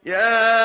يا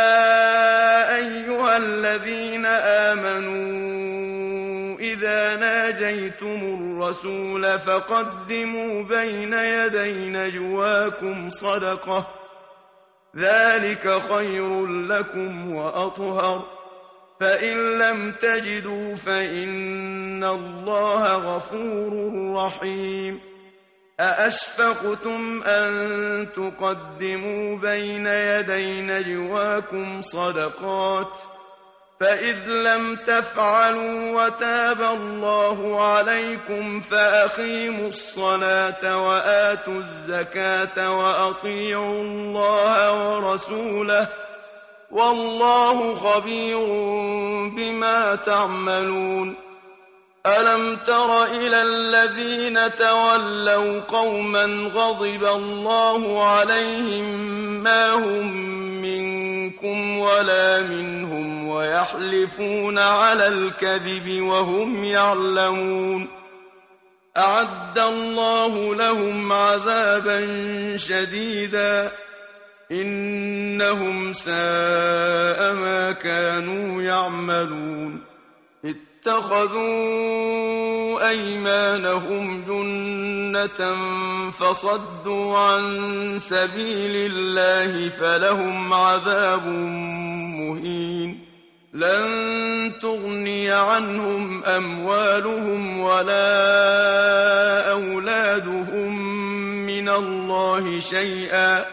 أيها الذين آمنوا إذا ناجيتم الرسول فقدموا بين يدي نجواكم صدقة، ذلك خير لكم وأطهر، فإن لم تجدوا فإن الله غفور رحيم. أأشفقتم أن تقدموا بين يدي نجواكم صدقات، فإذ لم تفعلوا وتاب الله عليكم فأقيموا الصلاة وآتوا الزكاة وأطيعوا الله ورسوله، والله خبير بما تعملون. ألم تر إلى الذين تولوا قوما غضب الله عليهم ما هم منكم ولا منهم ويحلفون على الكذب وهم يعلمون، أعد الله لهم عذابا شديدا إنهم ساء ما كانوا يعملون. اتخذوا أيمانهم جنة فصدوا عن سبيل الله فلهم عذاب مهين. لن تغني عنهم أموالهم ولا أولادهم من الله شيئا،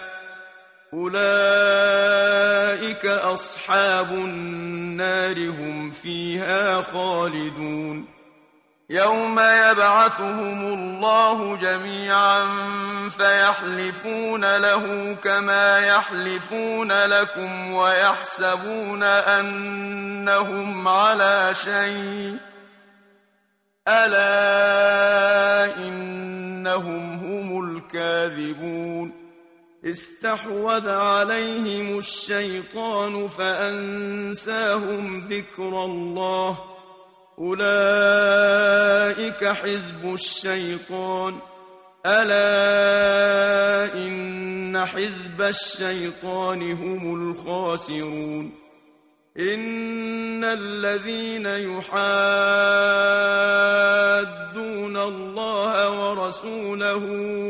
أولئك أصحاب النار هم فيها خالدون. يوم يبعثهم الله جميعا فيحلفون له كما يحلفون لكم ويحسبون أنهم على شيء، ألا إنهم هم الكاذبون. استحوذ عليهم الشيطان فأنساهم ذكر الله، أولئك حزب الشيطان، ألا إن حزب الشيطان هم الخاسرون. إن الذين يحادون الله ورسوله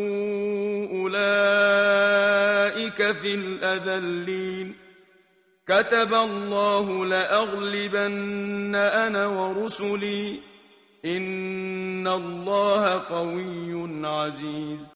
أولئك في الأذلين. كتب الله لأغلبن أنا ورسلي، إن الله قوي عزيز.